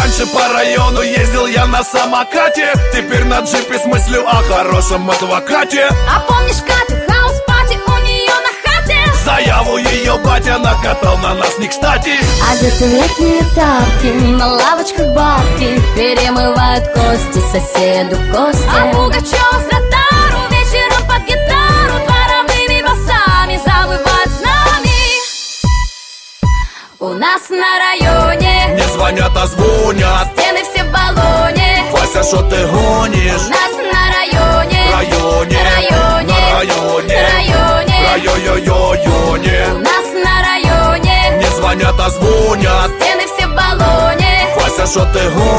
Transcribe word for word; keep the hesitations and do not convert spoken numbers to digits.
Раньше по району ездил я на самокате, теперь на джипе с мыслью о хорошем адвокате. А помнишь Катю, хаус-пати у нее на хате? Заяву ее батя накатал на нас не кстати. Одеты в летние тапки, на лавочках бабки перемывают кости соседу кости. А Пугачева с Ротару вечером под гитару дворовыми басами завывают с нами. У нас на районе не звонят, а звонят, стены все в баллоне. Вася, шо ты гонишь? У нас на районе, районе, районе, на районе, районе, районе. У нас на районе не звонят, а звонят, стены все в баллоне. Вася, шо ты гонишь?